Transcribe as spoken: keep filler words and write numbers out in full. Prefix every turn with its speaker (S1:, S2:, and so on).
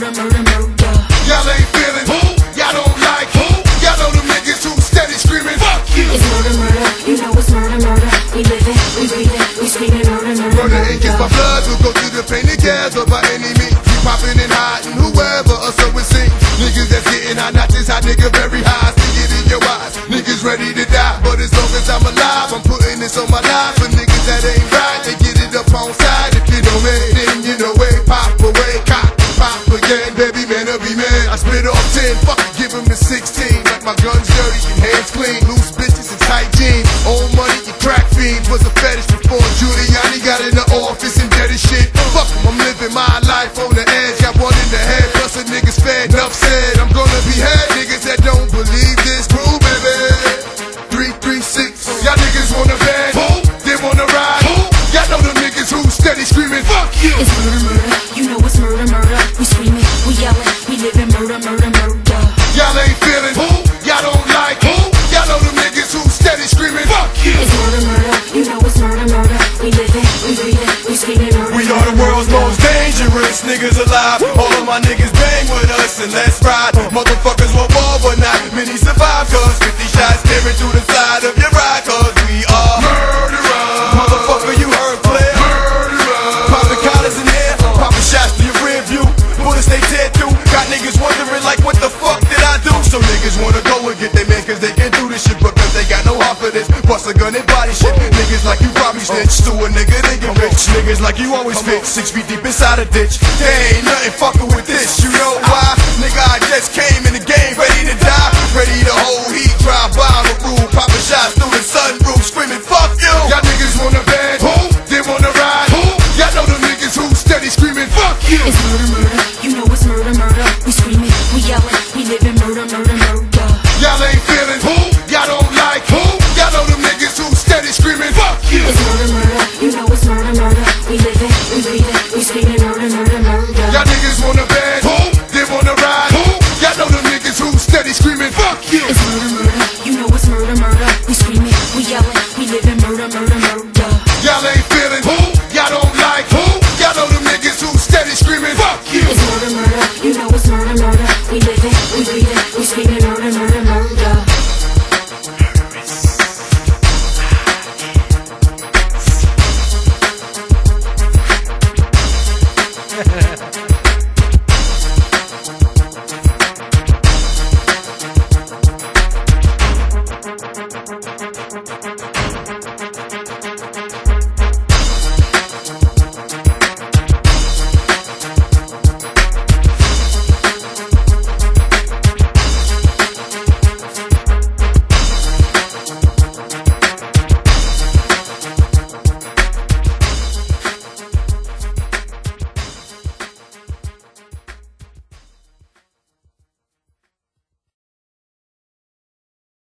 S1: murder, murder, murder.
S2: Y'all ain't feeling who? Y'all don't like who? Y'all know them niggas who steady screaming fuck you.
S1: It's murder, murder, you know it's murder, murder. We live it, we breathe it, we screaming murder, murder,
S2: Murder
S1: murder.
S2: ink is my blood, we'll go through the pain together by any means. We popping and hiding, whoever, or so it seems. Niggas that's getting hot, not this hot nigga, very high. See it in your eyes, niggas ready to die. But as long as I'm alive, I'm putting this on my life. For niggas that ain't right, they get it up on side. If you know me, then you know it. Pop away, cock, pop again, baby man, I'll be man. I spit off ten, fuck it, give him the sixteen. Like my guns dirty and hands clean. Loose bitches and tight jeans. Old money and crack fiends. Was a fetish before Giuliani got in the office and did his shit. Fuck him, I'm living my life on the edge. Got one in the head, plus a nigga's fed. Enough said, I'm gonna be had. Niggas that don't believe this, prove baby. Three, three, six. Y'all niggas wanna bang? Who? They wanna ride? Who? Y'all know them niggas who steady screaming fuck you.
S1: It's murder, murder, you know it's murder, murder. We screaming, we yelling, we living murder, murder, murder.
S2: Y'all ain't feeling who? Y'all don't like who? Y'all know them niggas who steady screaming fuck you.
S1: It's murder, murder, you know it's murder, murder. We live it, we breathe it, we screaming murder.
S3: We are the world's most dangerous niggas alive. All of my niggas bang with us and let's ride. Motherfuckers want war but not many survive. Cause fifty shots staring through the side of your ride. Cause we are murderers. Motherfucker, you heard clear. Murderers. Popping collars in here, popping shots to your rear view. Bullets they tear through. Got niggas wondering like what the fuck did I do? So niggas wanna go and get their man cause they can't do this shit. Because they got no heart for this. Bust a gun and body shit. Niggas like you probably snitch to a nigga they get rich. Niggas like you always fit. Six feet deep inside a ditch. They ain't nothing fuck